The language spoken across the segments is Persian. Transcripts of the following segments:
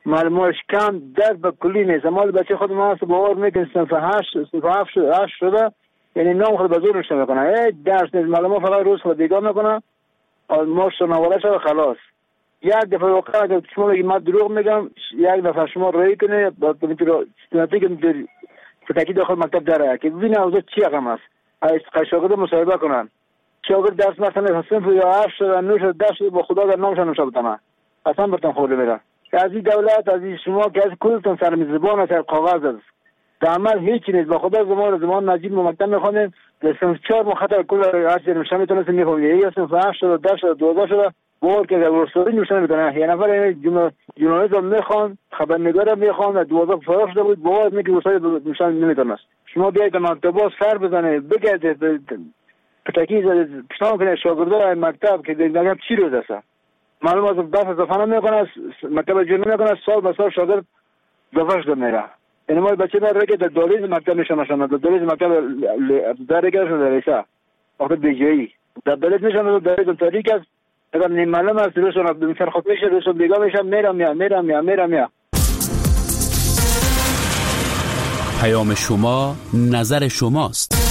معلوماتش کم درس به کلی نیست. مال بچه خود ما هست باور میکنه صنف 8 شده، یعنی نام خود به زور نشته میکنه، درس نیست، معلومات فقط روز خود دیگاه میکنه، ما شنواده شده خلاص. یک دفعه واقعا که شما بگید من دروغ میگم، یک نفر شما روی کنه با سنتی که فتاکی داخل مکتب داره که ببینه اوضاع چی رقم است، شاگرد مصاحبه کنن، شاگرد درس مثلا صنف یا 8 شده 9 شده 10 شده با خدا در نامشان نوشته بتمه اصلا برتن خورده میره. از این دولت از این شما که از کلتون سر زبان سر کاغذ است، در عمل هیچی نیست. با خدا زمان نجیب مکتب میخوانیم در صنف 4 مخاطر کل هر چیز نوشته میتونست میخونیم، یا صنف 8 شده 10 شده 12 شده باور که در ورسوری نوشته میتونه. یه نفر جورنالیسم میخوان، خبرنگار میخوان، 12 فراغ شده بود باور میگه ورسوری نوشته نمیتونست. شما بیاید در مکتبا سر بزنه بگردید پتاکی پشتان کنه شاگردای مکتب که دیگه چی روز است، معلوم است بس دفعه نمیکنه، مکتب جور نمیکنه، سال به سال شاگرد دفعه شده میره. این ما بچه داره که در دالیز مکتب نشانه در دالیز مکتب داره که شده ریسا وقت بیجایی در دالیز نشانه در دالیز تاریک است. اگر نیم معلوم است روشون بمثال خود میشه روشون دیگه میشه میرم. پیام شما نظر شماست.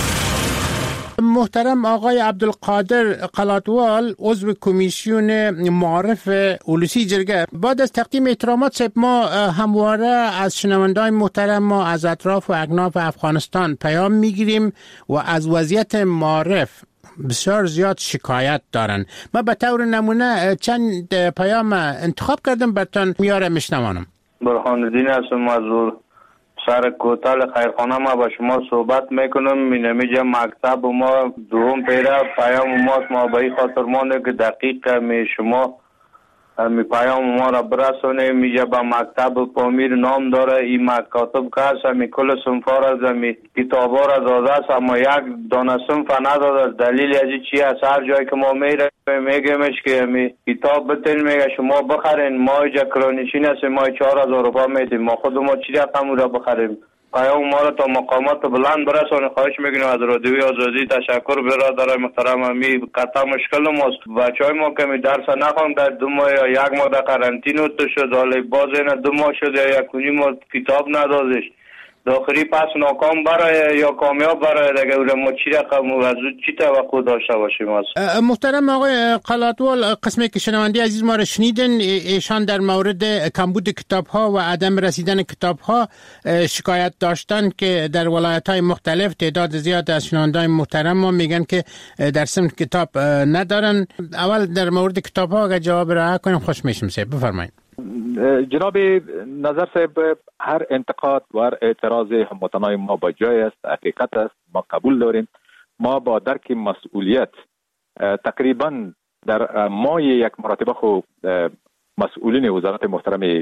محترم آقای عبدالقادر قلاتوال عضو کمیسیون معارف اولوسی جرگه، بعد از تقدیم احترامات صاحب ما همواره از شنوندگان محترم ما از اطراف و اکناف افغانستان پیام میگیریم و از وضعیت معارف بسیار زیاد شکایت دارن. من به طور نمونه چند پیام انتخاب کردم براتون میاره میشنوانم. برهان الدین هستم از سر کوتال خیرخانه. ما با شما صحبت میکنم. مینمیجا مکتب ما دوم پیره پیام ماست، ما به این خاطر مانده که دقیق می شما می پیام ما را برسونه. میجا با مکتب پامیر نام داره، این مکاتب که هست می کل صنفا را می کتابا را داده است، اما یک دانه صنف نداده. دلیل از چی است؟ هر جایی که ما میره میگمش که می کتاب بتین میگه شما بخرین، ما اینجا کرانشین هستیم، ما 4000 روپا میدیم، ما خود ما چی رقم را بخریم؟ پیام ما را تا مقامات بلند برسونه. خواهش میکنیم از رادیوی آزادی. تشکر برادر محترم. می قطعا مشکل ماست، بچهای ما که می درس نخوان در 2 ماه یا 1 ماه در قرنطینه شد، حالا باز اینا 2 ماه شد یا 1.5 ماه کتاب ندادش، داخلی پس ناکام برای یا کامیاب برای دیگه ما چی رقم از چی توقع داشته باشیم است. محترم آقای قلاتوال، قسمی که شنونده عزیز ما را شنیدن، ایشان در مورد کمبود کتاب ها و عدم رسیدن کتاب ها شکایت داشتن که در ولایت های مختلف تعداد زیاد از شنونده محترم ما میگن که در صنف کتاب ندارن. اول در مورد کتاب ها اگر جواب را کنیم خوش میشم. بفرمایید. جناب نظر صاحب، هر انتقاد و هر اعتراض هموطنای ما با جای است، حقیقت است، ما قبول داریم. ما با درک مسئولیت تقریبا در ماه 1 مرتبه خو مسئولین وزارت محترم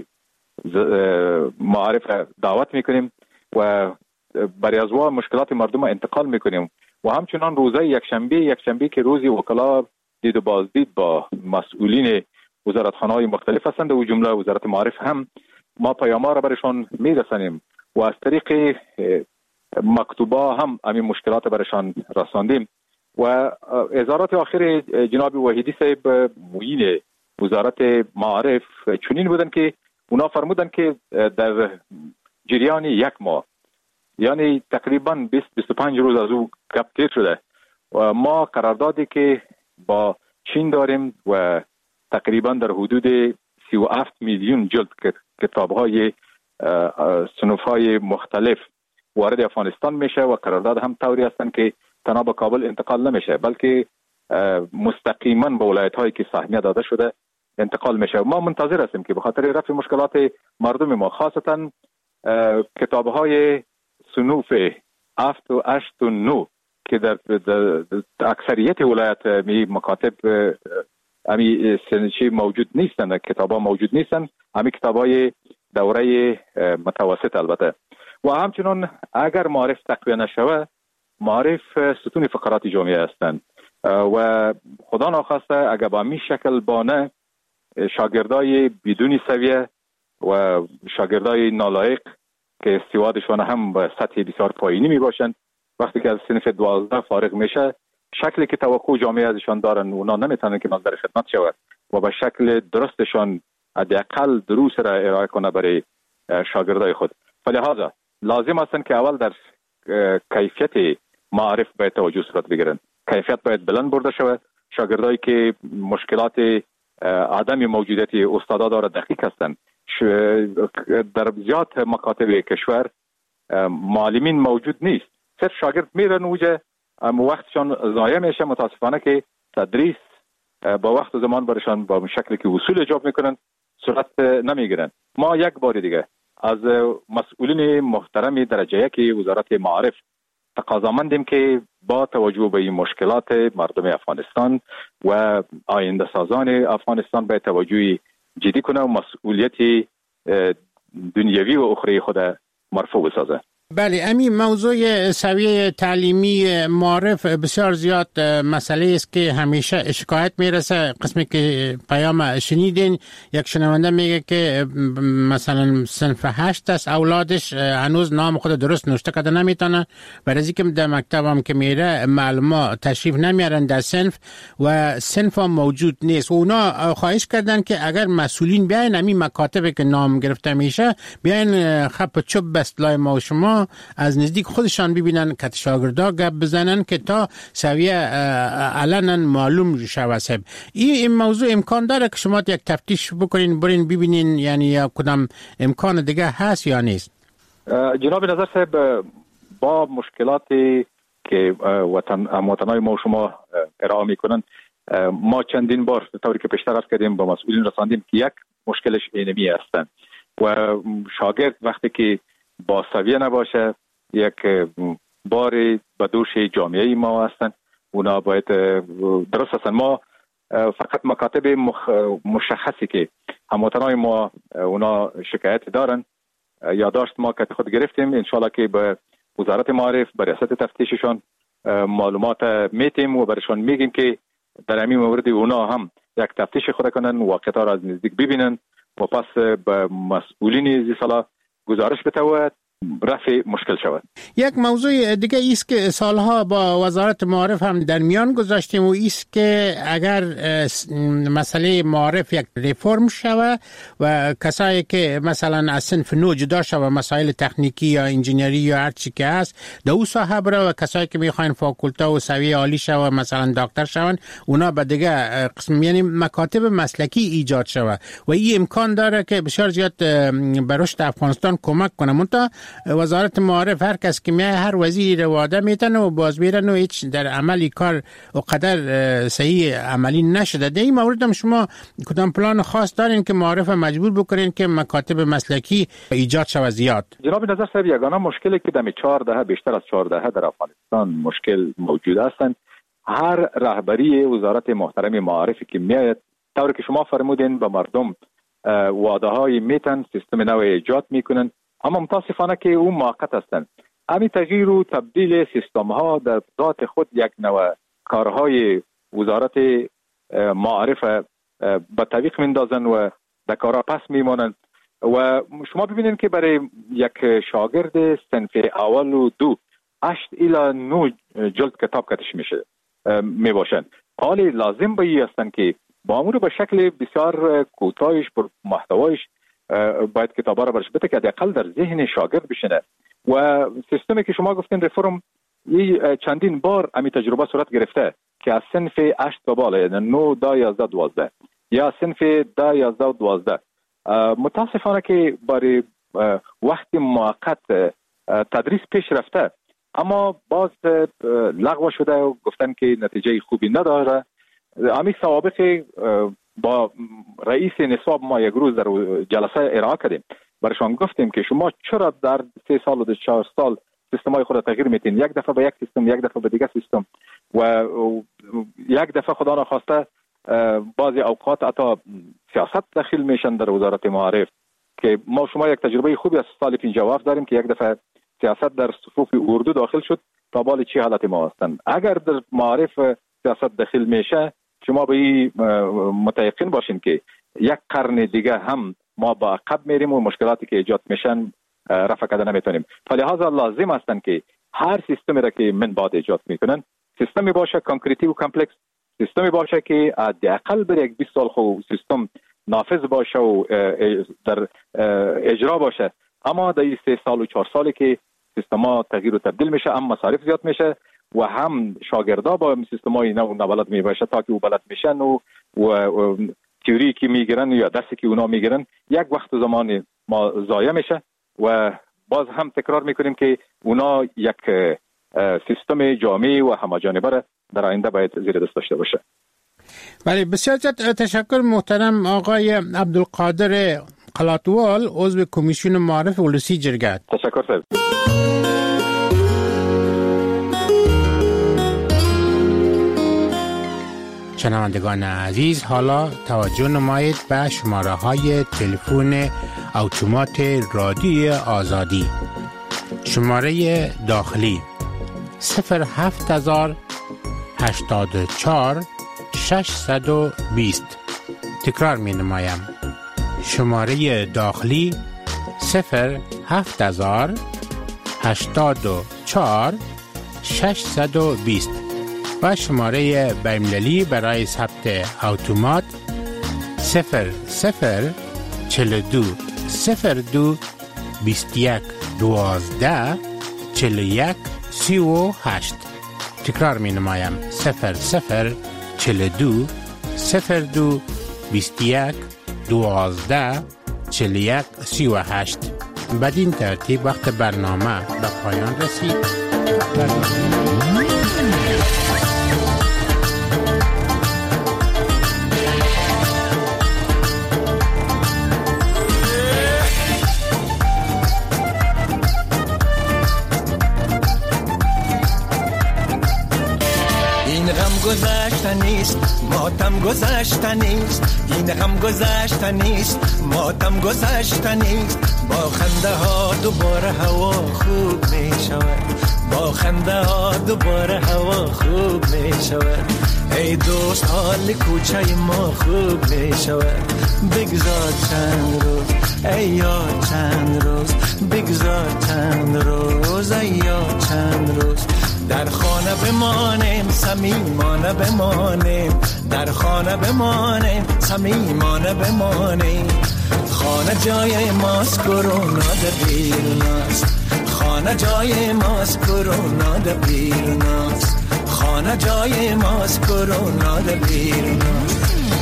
معارف دعوت میکنیم و برای از مشکلات مردم انتقال میکنیم و همچنان روزه یکشنبه که روزی وکلا دید و بازدید با مسئولین وزارتخانه‌های مختلف هستند و جمله وزارت معارف هم ما پیام‌ها را برشان میرسانیم و از طریق مکتوبا هم همین مشکلات برشان رساندیم. و اظهارات آخر جناب وحیدی صاحب معین وزارت معارف چنین بودن که اونا فرمودن که در جریان 1 ماه، یعنی تقریبا 20-25 روز از او گپ تیر شده و ما قراردادی که با چین داریم و تقریبا در حدود 37 میلیون جلد کتاب‌های صنف‌های مختلف وارد افغانستان میشه و قرارداد هم طوری هستند که تنها به کابل انتقال نمیشه بلکه مستقیما به ولایت‌هایی که سهمیه داده شده انتقال میشه. ما منتظر هستیم که به خاطر رفع مشکلات مردم ما، خاصتا کتاب‌های صنوف 7 و 8 و 9 که در اکثریت ولایت مکاتب امی سنچی موجود نیستن، کتابا موجود نیستن، امی کتابای دوره متوسط البته. و همچنان اگر معارف تقویه نشوه، معارف ستون فقرات جامعه هستند و خدا ناخواسته اگر با می شکل بانه شاگردای بدون سویه و شاگردای نالایق که استعدادشان هم به سطح بسیار پایینی می باشند، وقتی که از صنف 12 فارغ میشه، شکلی که توقع جامعه ازشان دارن اونا نمیتونن که نظر خدمت شود و به شکل درستشان حداقل دروس را ارائه کنه برای شاگردای خود. فلهذا لازم است که اول در کیفیت معرف باید توجه صورت بگیرن. کیفیت باید بلند برده شود. شاگردایی که مشکلات عدم موجودیت استادا داره دقیق هستند. در زیاد مکاتب کشور معلمین موجود نیست. صرف شاگرد میرن اوجه وقتشان ضایع میشه. متاسفانه که تدریس با وقت و زمان برشان با شکلی که اصول اجاب میکنن صورت نمیگیرن. ما یک بار دیگه از مسئولین محترم درجه یکی وزارت معارف تقاضامندیم که با توجه به این مشکلات مردم افغانستان و آینده سازان افغانستان به توجه جدی کنه و مسئولیت دنیوی و اخروی خود مرفوع بسازه. بله، همین موضوع سویه تعلیمی معارف بسیار زیاد مسئله است که همیشه شکایت میرسه. قسمی که پیام شنیدین، یک شنونده میگه که مثلا صنف 8 است، اولادش هنوز نام خود درست نوشته کرده نمیتونه، برای اینکه در مکتب هم که میره معلومات تشریف نمیارن در صنف و صنف هم موجود نیست. اونا خواهش کردن که اگر مسئولین بیاین همین مکاتب که نام گرفته میشه بیاین خط چوب بستلای ما و شما از نزدیک خودشان ببینن که شاگردا گپ بزنن که تا سویه علنا معلوم شود. این موضوع امکان داره که شما یک تفتیش بکنین، برین ببینین، یعنی یا کدام امکان دیگه هست یا نیست؟ جناب نظر صاحب، با مشکلاتی که وطنای ما و شما ارائه میکنن، ما چندین بار طوری که پیشتر عرض کردیم با مسئولین رساندیم که یک مشکلش اینمی هستند و شاگرد وقتی که با سویه نباشه یک باری به دوش جامعه ما هستن. اونا باید درست هستن. ما فقط مکاتب مشخصی که هموطنای ما اونا شکایت دارن یادداشت ما که خود گرفتیم، انشالله که به وزارت معارف به ریاست تفتیششان معلومات میتیم و برشان میگیم که در همین مورد اونا هم یک تفتیش خود کنن، واقعیت‌ها را از نزدیک ببینن و پس به مسئولین زی صلاح گزارش بتواد رفع مشکل شود. یک موضوع دیگه ایست که سالها با وزارت معارف هم در میان گذاشتیم و ایست که اگر مسئله معارف یک ریفرم شود و کسایی که مثلا از صنف 9 جدا شود، مسائل تکنیکی یا انجینری یا هر چی که هست در اون ساحه بره و کسایی که میخواین فاکولته و سویه عالی شود مثلا دکتر شون، اونا به دیگه قسم یعنی مکاتب مسلکی ایجاد شود و این امکان داره که بسیار زیاد به رشد افغانستان کمک کنه. منتها وزارت معارف هر کس که میای هر وزیر واده میتنه و باز میرن و هیچ در عملی کار و قدر صحیح عملی نشده. در این مورد هم شما کدام پلان خاص دارین که معارف مجبور بکنین که مکاتب مسلکی ایجاد شود زیاد؟ جناب نظر صاحب، یگانه مشکلی که در 4 دهه بیشتر از 4 دهه در افغانستان مشکل موجود هستند، هر رهبری وزارت محترم معارفی که میاد طوری که شما فرمودین به مردم وعده های میتن، سیستم نو ایجاد میکنن، اما متاسفانه که اون موقت هستند. همین تغییر و تبدیل سیستم ها در ذات خود یک نوع کارهای وزارت معارف به تعویق میندازن و در کارها پس میمانند و شما ببینید که برای یک شاگرد صنف اول و 2 8 الی 9 جلد کتاب کتش میشه میباشند. حالی لازم به هستند که با امور به شکل بسیار کوتاهش پر محتوایش باید کتابا را برش بده که حداقل در ذهن شاگرد بشینه و سیستمی که شما گفتین ریفرم چندین بار امی تجربه صورت گرفته که از صنف 8 تا بالا، یعنی 9 10 11 12 یا صنف 10 11 و 12 متاسفانه که برای وقت موقت تدریس پیش رفته اما باز لغو شده و گفتن که نتیجه خوبی نداره. امی سوابق با رئیس نصاب ما یک روز در جلسه ارائه کردیم، برشان گفتیم که شما چرا در 3 سال و 4 سال سیستمای خود تغییر میتین، یک دفعه به یک سیستم، یک دفعه به دیگه سیستم و یک دفعه خدا نخواسته بعضی اوقات حتی سیاست داخل میشن در وزارت معارف که ما شما یک تجربه خوبی از سال 57 داریم که یک دفعه سیاست در صفوف اردو داخل شد تا بالا چی حالت ما هستند. اگر در معارف سیاست داخل میشه شما به این متيقن باشین که یک قرن دیگه هم ما با عقب میریم و مشکلاتی که ایجاد میشن رفع کردن نمیتونیم. فلهذا لازم هستن که هر سیستمی را که من بعد ایجاد میکنن سیستمی باشه کانکریتی و کامپلکس، سیستمی باشه که حداقل بر یک 20 سال خو سیستم نافذ باشه و در اجرا باشه. اما در این 3 سال و 4 سالی که سیستما تغییر و تبدیل میشه، هم مصارف زیاد میشه و هم شاگردا با سیستمای نو بلد میشه تا که او بلد میشن و تئوری که میگیرن یا درسی که اونا میگیرن یک وقت و زمان ما ضایع میشه و باز هم تکرار میکنیم که اونا یک سیستم جامع و همه‌جانبه در آینده باید زیر دست داشته باشه. بله، بسیار تشکر محترم آقای عبدالقادر قلاتوال، عضو کمیسیون معارف ولسی جرگه. تشکر صاحب. شنوندگان عزیز، حالا توجه نمایید به شماره های تلفن اتومات رادیوی آزادی. شماره داخلی 07084 620. تکرار می نمایم. شماره داخلی 07084 620 و شماره بین‌المللی برای ثبت اتومات 0042 02 21 12 41 38. تکرار می نمایم. 0042 02 21 12 41 38. بدین ترتیب وقت برنامه به پایان رسید. گذشته نیست، ماتم گذشته نیست، این غم گذشته نیست، ماتم گذشته نیست. با خنده ها دوباره هوا خوب می شود، با خنده ها دوباره هوا خوب می شود. ای دوست حال کوچه ما خوب می شود. بگذار چند روز ای یار، چند روز بگذار چند روز ای یار، چند روز در خانه بمانیم، صمیمانه بمانیم، در خانه بمانیم، صمیمانه بمانیم. خانه جای ماست، کرونا در بیروناست، خانه جای ماست، کرونا در بیروناست، خانه جای ماست، کرونا در بیروناست.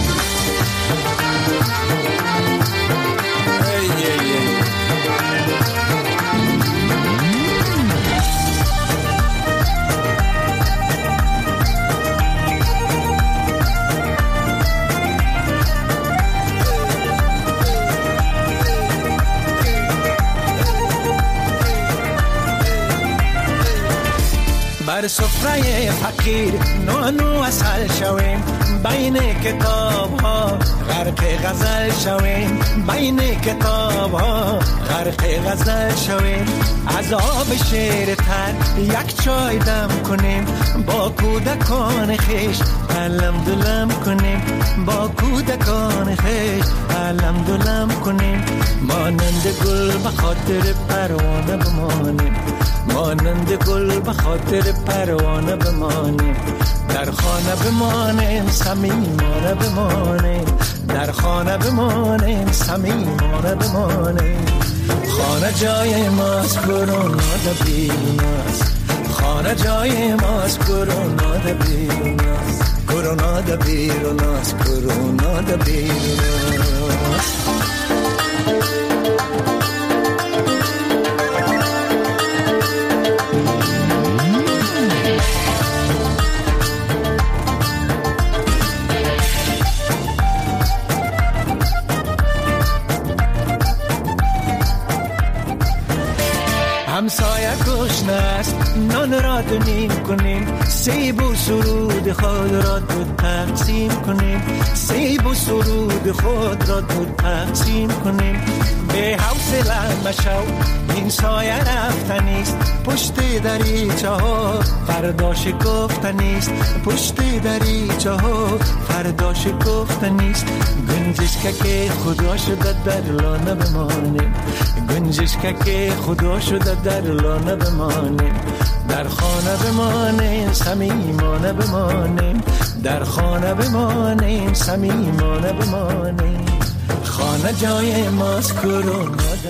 بر سفره فقیر نانو اصل شویم، بین کتاب ها غرق غزل شویم، بین کتاب ها غرق غزل شویم. از آب شیر تر یک چای دم کنیم، با کودکان خیش علم دلم کنیم، با کودکان خیش علم دلم کنیم. مانند گل به خاطر پروانه بمانیم، مانند گل به خاطر پروانه بمانیم. در خانه بمانیم، صمیمانه بمانیم، در خانه بمانیم، صمیمانه بمانیم. خانه جای ماست، کرونا در بیروناست، خانه جای ماست، کرونا در بیروناست، کرونا در بیروناست، کرونا در بیروناست. همسایه گشنه است، نان را دونیم کنیم، سیب و سرود خود را دو تقسیم کنیم، سیب و سرود خود را دو تقسیم کنیم. به حوصله مشو این سایه رفتنیست، پشت دریچه ها فردا شکفتنیست، پشت دریچه ها فردا شکفتنیست. گنجشک که خدا شده در لانه بمانیم، گنجشک که خدا شده در لانه بمانیم. در خانه بمانیم، صمیمانه بمانیم، در خانه بمانیم، صمیمانه بمانیم. خانه جای ماست کرونا